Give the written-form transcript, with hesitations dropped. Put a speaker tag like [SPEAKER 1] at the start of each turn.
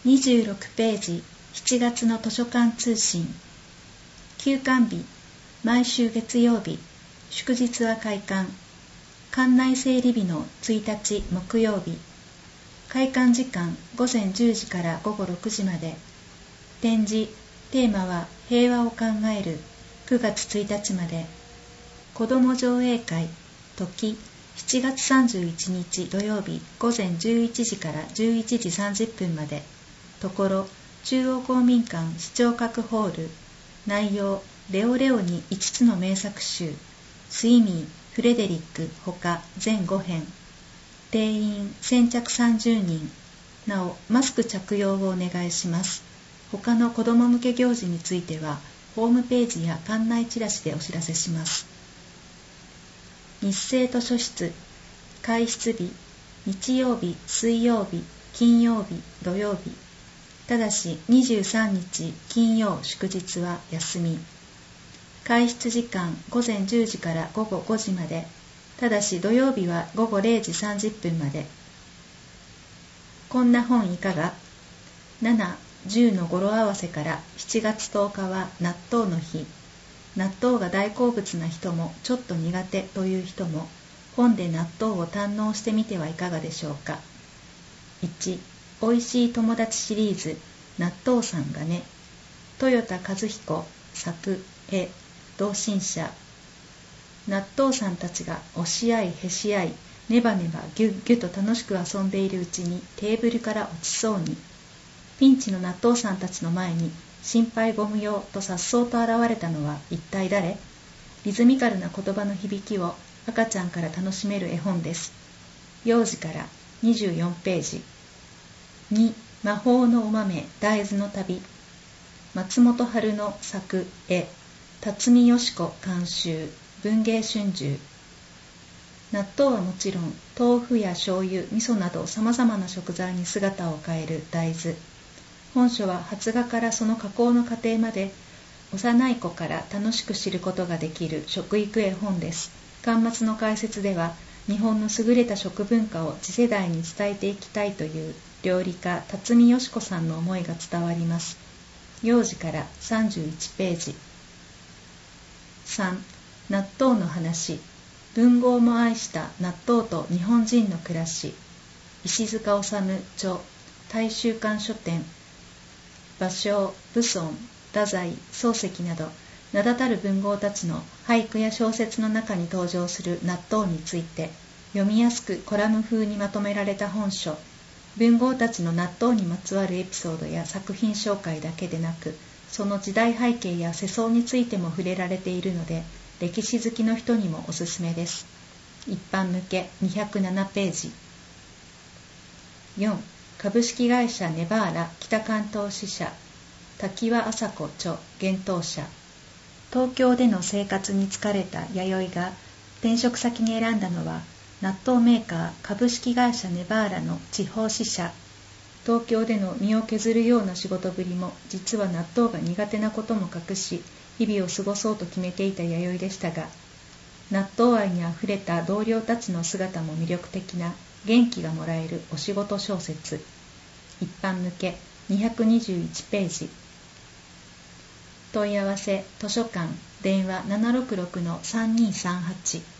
[SPEAKER 1] 26ページ、7月の図書館通信。休館日、毎週月曜日、祝日は開館。館内整理日の1日木曜日。開館時間午前10時から午後6時まで。展示、テーマは平和を考える。9月1日まで。子ども上映会、時、7月31日土曜日午前11時から11時30分まで。ところ、中央公民館視聴覚ホール。内容、レオレオに5つの名作集。スイミー、フレデリックほか全5編。定員先着30人。なお、マスク着用をお願いします。他の子ども向け行事については、ホームページや館内チラシでお知らせします。日生図書室。開室日、日曜日、水曜日、金曜日、土曜日。ただし23日金曜祝日は休み。開室時間午前10時から午後5時まで。ただし土曜日は午後0時30分まで。こんな本いかが？ 7、10の語呂合わせから7月10日は納豆の日。納豆が大好物な人もちょっと苦手という人も本で納豆を堪能してみてはいかがでしょうか。1、おいしい友達シリーズ、納豆さんがね。豊田和彦作、絵、同心者。納豆さんたちが押し合いへし合い、ネバネバギュッギュッと楽しく遊んでいるうちにテーブルから落ちそうに。ピンチの納豆さんたちの前に心配ご無用と颯爽と現れたのは一体誰？リズミカルな言葉の響きを赤ちゃんから楽しめる絵本です。幼児から24ページ。2、魔法のお豆大豆の旅。松本春の作、絵、辰巳よし子監修、文芸春秋。納豆はもちろん豆腐や醤油、味噌など様々な食材に姿を変える大豆。本書は発芽からその加工の過程まで幼い子から楽しく知ることができる食育絵本です。巻末の解説では日本の優れた食文化を次世代に伝えていきたいという料理家辰巳よし子さんの思いが伝わります。幼児から31ページ。3、納豆の話。文豪も愛した納豆と日本人の暮らし。石塚治虫著、大衆館書店。芭蕉、蕪村、太宰、漱石など名だたる文豪たちの俳句や小説の中に登場する納豆について読みやすくコラム風にまとめられた本書。文豪たちの納豆にまつわるエピソードや作品紹介だけでなく、その時代背景や世相についても触れられているので、歴史好きの人にもおすすめです。一般向け207ページ。4、株式会社ネバーラ北関東支社。滝輪麻子著、幻冬舎。東京での生活に疲れた弥生が転職先に選んだのは納豆メーカー株式会社ネバーラの地方支社。東京での身を削るような仕事ぶりも実は納豆が苦手なことも隠し日々を過ごそうと決めていた弥生でしたが、納豆愛にあふれた同僚たちの姿も魅力的な元気がもらえるお仕事小説。一般向け221ページ。問い合わせ図書館電話766-3238